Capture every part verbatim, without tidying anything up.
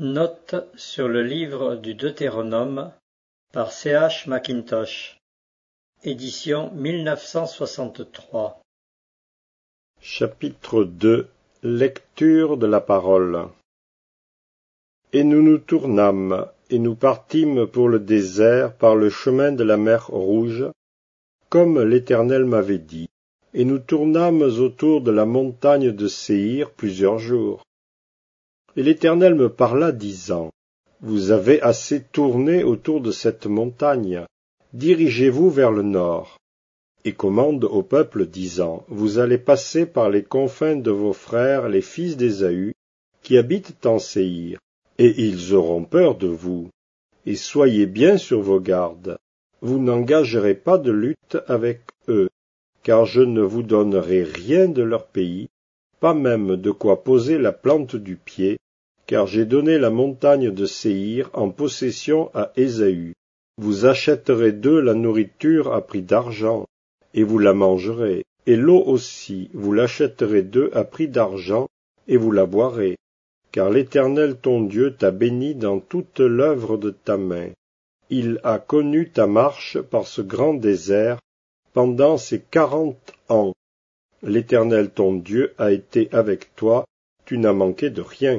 Note sur le livre du Deutéronome par C H Mackintosh, édition mille neuf cent soixante-trois. Chapitre deux. Lecture de la parole. Et nous nous tournâmes, et nous partîmes pour le désert par le chemin de la mer Rouge, comme l'Éternel m'avait dit, et nous tournâmes autour de la montagne de Séhir plusieurs jours. Et l'Éternel me parla, disant, Vous avez assez tourné autour de cette montagne, dirigez-vous vers le nord. Et commande au peuple, disant, Vous allez passer par les confins de vos frères, les fils d'Ésaü, qui habitent en Séhir, et ils auront peur de vous. Et soyez bien sur vos gardes. Vous n'engagerez pas de lutte avec eux, car je ne vous donnerai rien de leur pays, pas même de quoi poser la plante du pied, car j'ai donné la montagne de Séhir en possession à Ésaü. Vous achèterez d'eux la nourriture à prix d'argent, et vous la mangerez, et l'eau aussi, vous l'achèterez d'eux à prix d'argent, et vous la boirez, car l'Éternel ton Dieu t'a béni dans toute l'œuvre de ta main. Il a connu ta marche par ce grand désert pendant ces quarante ans. L'Éternel ton Dieu a été avec toi, tu n'as manqué de rien.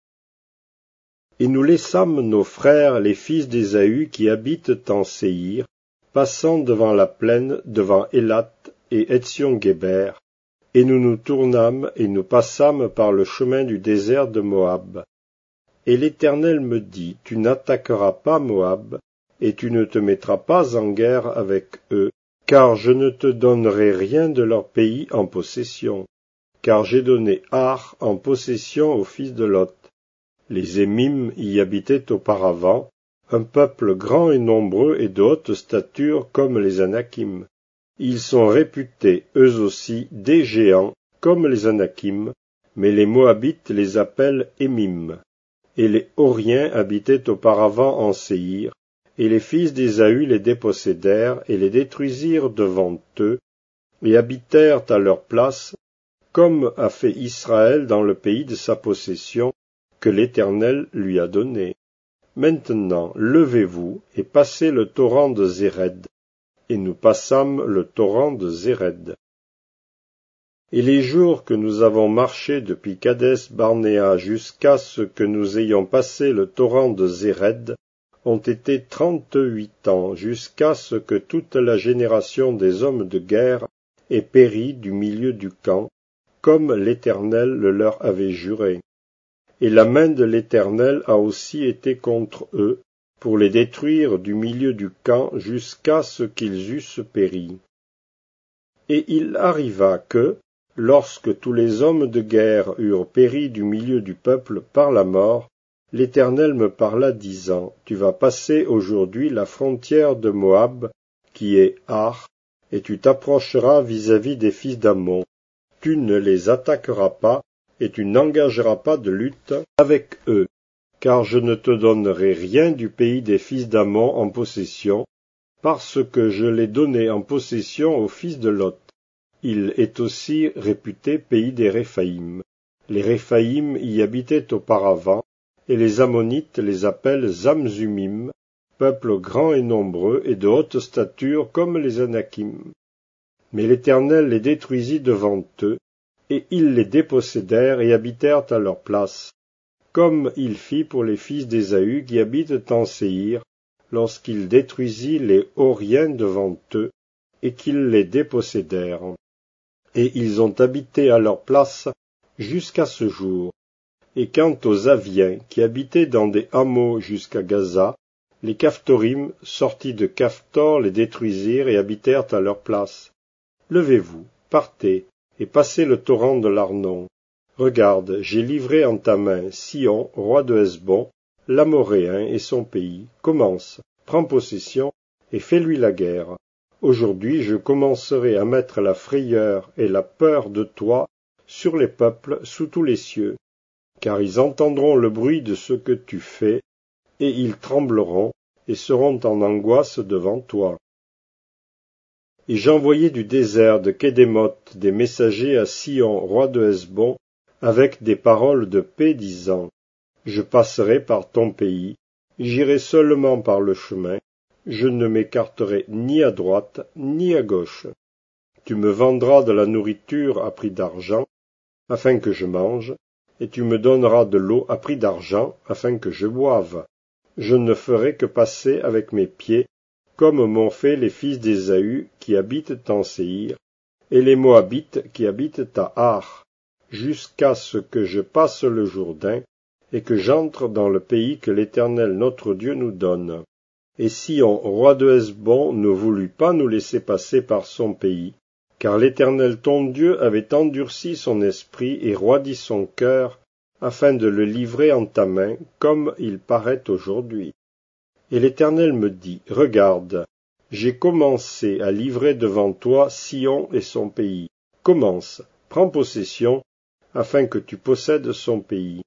Et nous laissâmes nos frères, les fils d'Ésaü, qui habitent en Séhir, passant devant la plaine, devant Élat et Étsion-Guéber, et nous nous tournâmes et nous passâmes par le chemin du désert de Moab. Et l'Éternel me dit, Tu n'attaqueras pas Moab, et tu ne te mettras pas en guerre avec eux, car je ne te donnerai rien de leur pays en possession, car j'ai donné Ar en possession aux fils de Lot. Les Émim y habitaient auparavant, un peuple grand et nombreux et de haute stature comme les Anakim. Ils sont réputés, eux aussi, des géants, comme les Anakim, mais les Moabites les appellent Émim. Et les Horiens habitaient auparavant en Séhir, et les fils d'Ésaü les dépossédèrent et les détruisirent devant eux, et habitèrent à leur place, comme a fait Israël dans le pays de sa possession, que l'Éternel lui a donné. Maintenant, levez-vous et passez le torrent de Zéred. Et nous passâmes le torrent de Zéred. Et les jours que nous avons marché depuis Kadès Barnéa jusqu'à ce que nous ayons passé le torrent de Zéred ont été trente-huit ans, jusqu'à ce que toute la génération des hommes de guerre ait péri du milieu du camp, comme l'Éternel le leur avait juré. Et la main de l'Éternel a aussi été contre eux, pour les détruire du milieu du camp jusqu'à ce qu'ils eussent péri. Et il arriva que, lorsque tous les hommes de guerre eurent péri du milieu du peuple par la mort, l'Éternel me parla disant, Tu vas passer aujourd'hui la frontière de Moab, qui est Ar, et tu t'approcheras vis-à-vis des fils d'Ammon. Tu ne les attaqueras pas, et tu n'engageras pas de lutte avec eux, car je ne te donnerai rien du pays des fils d'Ammon en possession, parce que je l'ai donné en possession aux fils de Lot. Il est aussi réputé pays des Réphaïm. Les Réphaïm y habitaient auparavant, et les Ammonites les appellent Zamzumim, peuple grand et nombreux et de haute stature comme les Anakim. Mais l'Éternel les détruisit devant eux, et ils les dépossédèrent et habitèrent à leur place, comme il fit pour les fils d'Ésaü qui habitent en Séhir, lorsqu'il détruisit les Horiens devant eux, et qu'ils les dépossédèrent. Et ils ont habité à leur place jusqu'à ce jour. Et quant aux Aviens, qui habitaient dans des hameaux jusqu'à Gaza, les Caphtorim, sortis de Caphtor, les détruisirent et habitèrent à leur place. Levez-vous, partez, et passez le torrent de l'Arnon. Regarde, j'ai livré en ta main Sion, roi de Hesbon, l'Amoréen et son pays. Commence, prends possession, et fais-lui la guerre. Aujourd'hui je commencerai à mettre la frayeur et la peur de toi sur les peuples sous tous les cieux, car ils entendront le bruit de ce que tu fais, et ils trembleront, et seront en angoisse devant toi. Et j'envoyai du désert de Kédémoth des messagers à Sion, roi de Hesbon, avec des paroles de paix, disant, Je passerai par ton pays, j'irai seulement par le chemin, je ne m'écarterai ni à droite ni à gauche. Tu me vendras de la nourriture à prix d'argent, afin que je mange, et tu me donneras de l'eau à prix d'argent, afin que je boive. Je ne ferai que passer avec mes pieds, comme m'ont fait les fils d'Ésaü qui habitent en Séhir, et les Moabites qui habitent à Ar, jusqu'à ce que je passe le Jourdain, et que j'entre dans le pays que l'Éternel notre Dieu nous donne. Et Sihon, roi de Hesbon, ne voulut pas nous laisser passer par son pays, car l'Éternel ton Dieu avait endurci son esprit et roidi son cœur, afin de le livrer en ta main, comme il paraît aujourd'hui. Et l'Éternel me dit, regarde, j'ai commencé à livrer devant toi Sihon et son pays. Commence, prends possession, afin que tu possèdes son pays.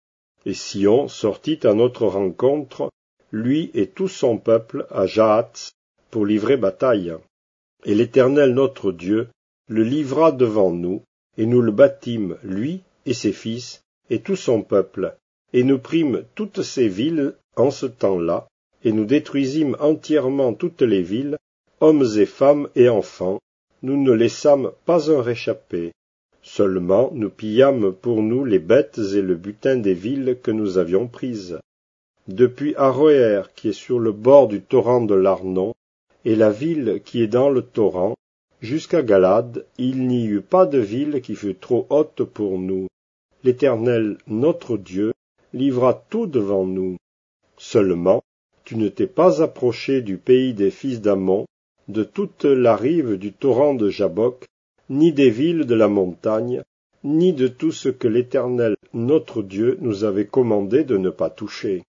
Et Sihon sortit à notre rencontre, lui et tout son peuple, à Jahatz, pour livrer bataille. Et l'Éternel notre Dieu le livra devant nous, et nous le battîmes, lui et ses fils, et tout son peuple, et nous prîmes toutes ces villes en ce temps-là, et nous détruisîmes entièrement toutes les villes, hommes et femmes et enfants, nous ne laissâmes pas un réchappé. Seulement nous pillâmes pour nous les bêtes et le butin des villes que nous avions prises. Depuis Aroër, qui est sur le bord du torrent de l'Arnon, et la ville qui est dans le torrent, jusqu'à Galad, il n'y eut pas de ville qui fût trop haute pour nous. L'Éternel, notre Dieu, livra tout devant nous. Seulement, tu ne t'es pas approché du pays des fils d'Ammon, de toute la rive du torrent de Jabbok, ni des villes de la montagne, ni de tout ce que l'Éternel, notre Dieu, nous avait commandé de ne pas toucher.